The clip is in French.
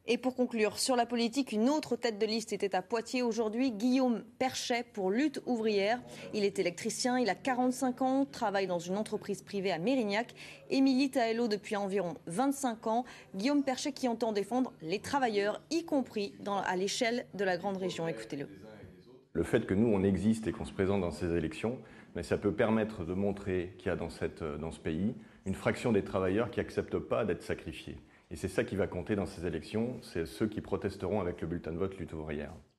Et pour conclure, sur la politique, une autre tête de liste était à Poitiers aujourd'hui, Guillaume Perchet pour Lutte ouvrière. Il est électricien, il a 45 ans, travaille dans une entreprise privée à Mérignac et milite à Hello depuis environ 25 ans. Guillaume Perchet qui entend défendre les travailleurs, y compris à l'échelle de la grande région. Écoutez-le. Le fait que nous, on existe et qu'on se présente dans ces élections, mais ça peut permettre de montrer qu'il y a dans ce pays une fraction des travailleurs qui n'acceptent pas d'être sacrifiés. Et c'est ça qui va compter dans ces élections, c'est ceux qui protesteront avec le bulletin de vote Lutte ouvrière.